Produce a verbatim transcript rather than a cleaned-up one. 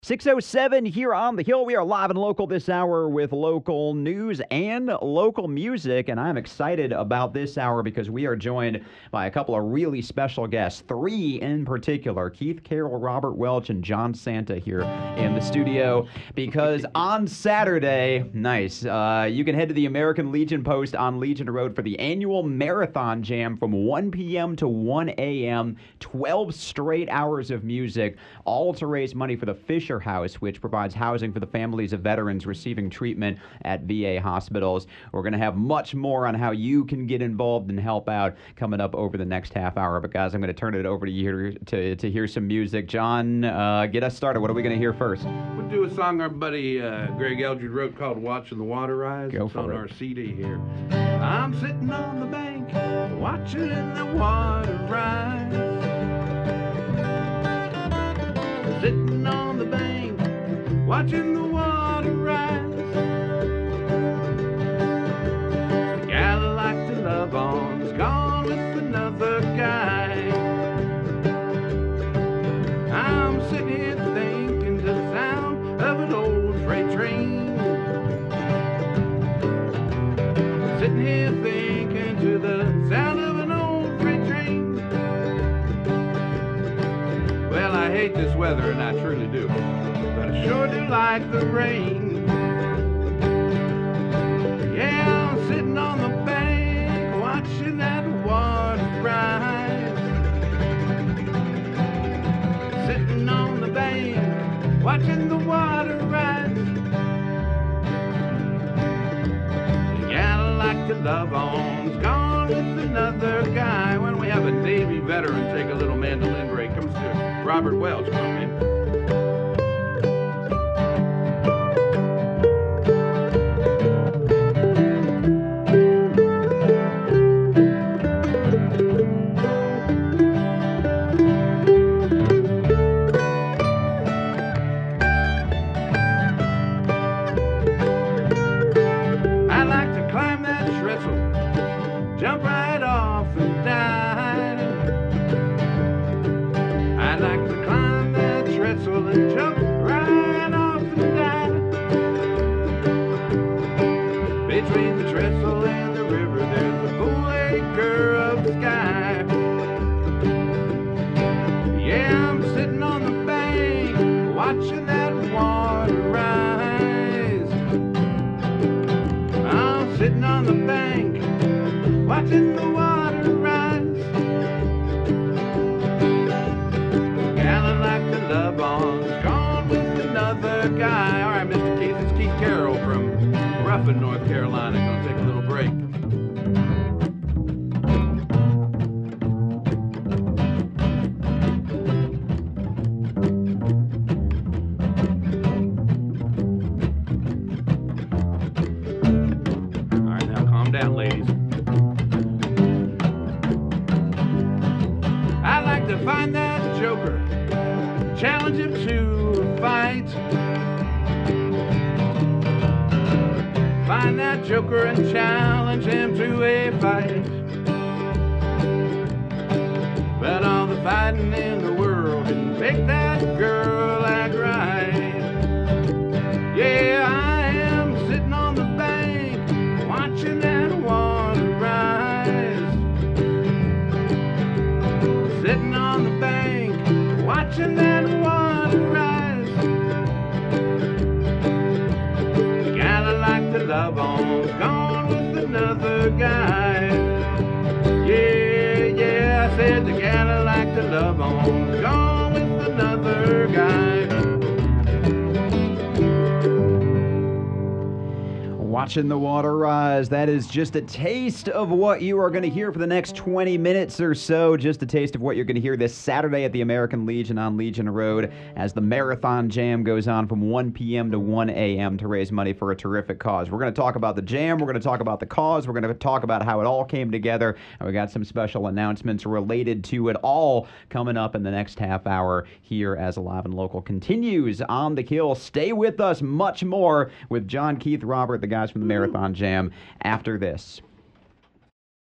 six oh seven here on The Hill. We are live and local this hour with local news and local music, and I'm excited about this hour because we are joined by a couple of really special guests, three in particular, Keith Carroll, Robert Welch, and John Santa here in the studio, because on Saturday, nice, uh, you can head to the American Legion Post on Legion Road for the annual Marathon Jam from one p.m. to one a.m., twelve straight hours of music, all to raise money for the Fisher House, which provides housing for the families of veterans receiving treatment at V A hospitals. We're going to have much more on how you can get involved and help out coming up over the next half hour. But guys, I'm going to turn it over to you to, to hear some music. John, uh, get us started. What are we going to hear first? We'll do a song our buddy uh, Greg Eldred wrote called Watching the Water Rise. Go it's for on it. our C D here. I'm sitting on the bank watching the water rise. Sitting on the bank watching the water rise. The gal I like to love on's gone with another guy. I'm sitting here thinking to the sound of an old freight train. Sitting here thinking to the sound of an old freight train. Well, I hate this weather, and I truly do. I sure do like the rain. Yeah, I'm sitting on the bank watching that water rise. Sitting on the bank watching the water rise. The gal I like to love on's gone with another guy. Why don't we have a Navy veteran take a little mandolin break? Comes to Robert Welch, come in. Jump right off and die. I like to climb that trestle and jump right off and die. Between the trestle and the river, there's a full acre of sky. Yeah, I'm sitting on the bank watching that water rise. I'm sitting on the bank watching the water rise. The gal I like to love on's gone with another guy. All right, Mister Keith, it's Keith Carroll from Ruffin, North Carolina. Gonna take a little break. All right, now calm down, ladies. Find that joker, challenge him to a fight. Find that joker and challenge him to a fight. But all the fighting in the world can make that girl act right. Yeah, I am sitting on the bank watching that water rise. Sitting on the bank, watching that water rise. The gal I like to love on's gone with another guy. Yeah, yeah, I said the gal I like to love on's gone with another guy. Watching the water rise. That is just a taste of what you are going to hear for the next twenty minutes or so. Just a taste of what you're going to hear this Saturday at the American Legion on Legion Road as the Marathon Jam goes on from one p.m. to one a.m. to raise money for a terrific cause. We're going to talk about the jam. We're going to talk about the cause. We're going to talk about how it all came together. And we got some special announcements related to it all coming up in the next half hour here as Alive and Local continues on the Hill. Stay with us. Much more with John, Keith, Robert, the guys from the Marathon Jam after this.